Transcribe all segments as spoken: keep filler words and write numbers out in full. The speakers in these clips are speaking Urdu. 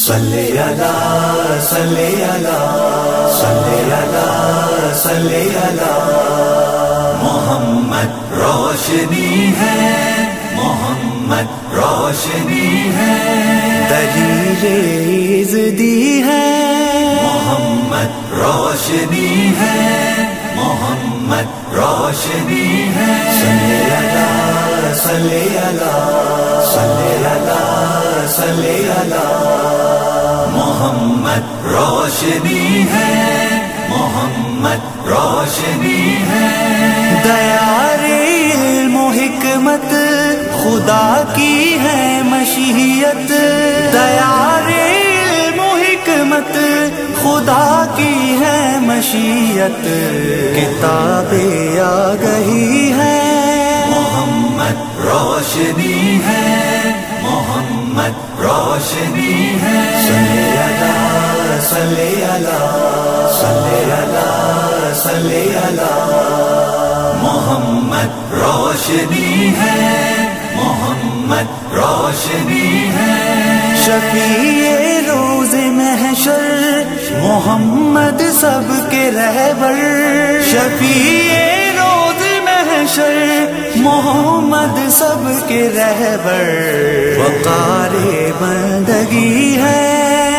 صلی اللہ صلی اللہ صلی اللہ صلی اللہ محمد روشنی ہے، محمد روشنی ہے، دلیل عزدی ہے، محمد روشنی ہے، محمد روشنی ہے، صلی اللہ صلی اللہ صلی اللہ صلی اللہ محمد روشنی ہے، محمد روشنی ہے، دیار علم و حکمت خدا کی ہے مشیت، دیار علم و حکمت خدا کی ہے مشیت، کتاب آگہی ہے، محمد روشنی ہے، محمد روشنی ہے، صلی اللہ صلی اللہ صلی اللہ صلی اللہ محمد روشنی ہے، محمد روشنی ہے، شفیع روز محشر محمد سب کے رہبر، شفیع روز محشر محمد سب کے رہبر، وقار بندگی ہے،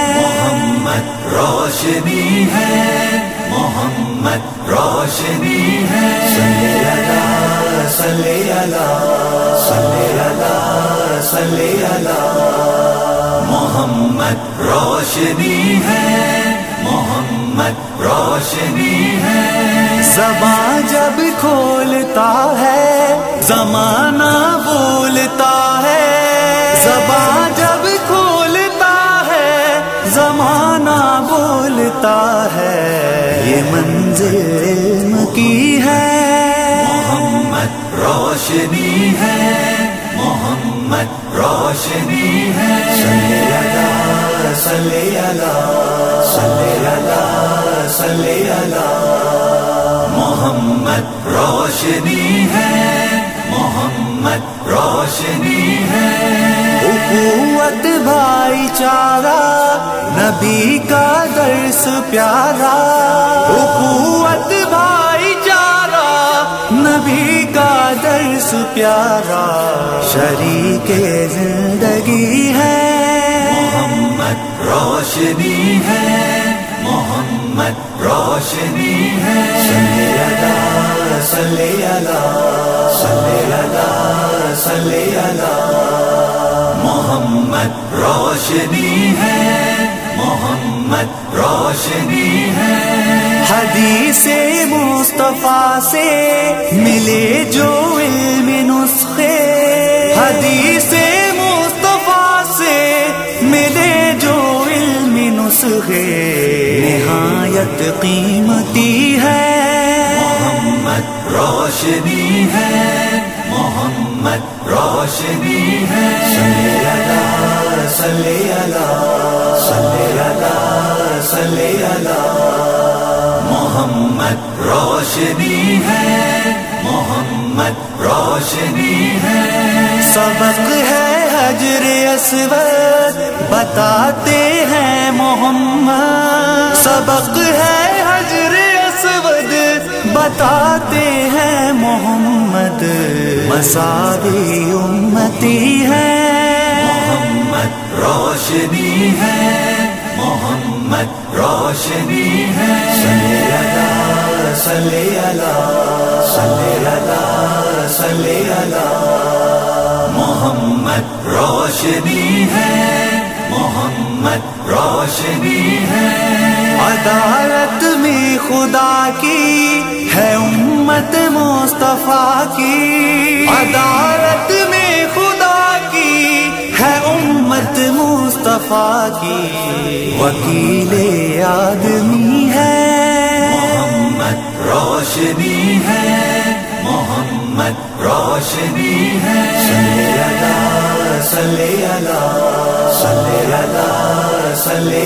محمد روشنی ہے، محمد روشنی ہے، صلی اللہ صلی اللہ صلی اللہ صلی اللہ محمد روشنی ہے، محمد روشنی ہے، زباں جب کھولتا ہے زمانہ بولتا ہے، زباں جب کھولتا ہے زمانہ بولتا ہے، یہ منزل علم کی ہے، محمد روشنی ہے، محمد روشنی ہے، صلی اللہ صلی اللہ صلی اللہ صلی اللہ محمد روشنی ہے، محمد روشنی ہے، اخوت بھائی چارہ نبی کا درس پیارا، اخوت بھائی چارہ نبی کا درس پیارا، شریک زندگی ہے، محمد روشنی ہے، محمد روشنی ہے، صلی اللہ صلی اللہ صلی اللہ صلی اللہ محمد روشنی ہے، محمد روشنی ہے، حدیث مصطفیٰ سے ملے جو علم نسخے، حدیث مصطفیٰ سے ملے جو علم نسخے، نہایت قیمتی ہے، محمد روشنی ہے، محمد روشنی ہے، صلی اللہ صلی اللہ صلی اللہ صلی اللہ محمد روشنی ہے، محمد روشنی ہے، سبق ہے حجر اسود بتاتے ہیں محمد، سبق ہے حجر اسود بتاتے ہیں محمد، مساوی امتی ہے، محمد روشنی ہے، محمد روشنی ہے، صلی اللہ صلی اللہ صلی اللہ صلی اللہ محمد روشنی ہے، محمد روشنی ہے، عدالت میں خدا کی ہے امت مصطفیٰ کی، عدالت میں خدا کی ہے امت مصطفیٰ کی، وکیل آدمی ہے، محمد روشنی ہے، محمد روشنی ہے، صلی اللہ صلی اللہ صلی اللہ صلی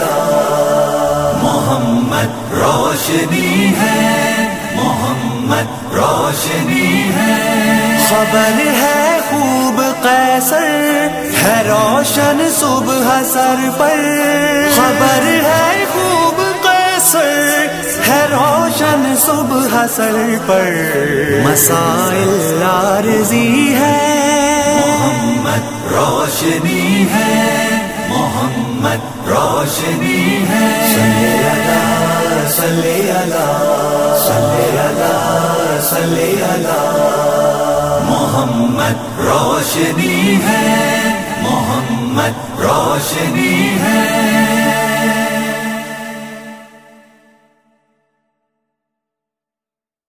اللہ محمد روشنی ہے، محمد روشنی ہے، خبر ہے خوب قیصر، ہے روشن صبح سر پر، خبر ہے خوب قیصر، ہے روشن صبح سر پر، مسائل عارضی ہے، محمد روشنی ہے، محمد روشنی ہے، صلی اللہ صلی اللہ صلی اللہ صلی اللہ، محمد روشنی ہے، محمد روشنی ہے۔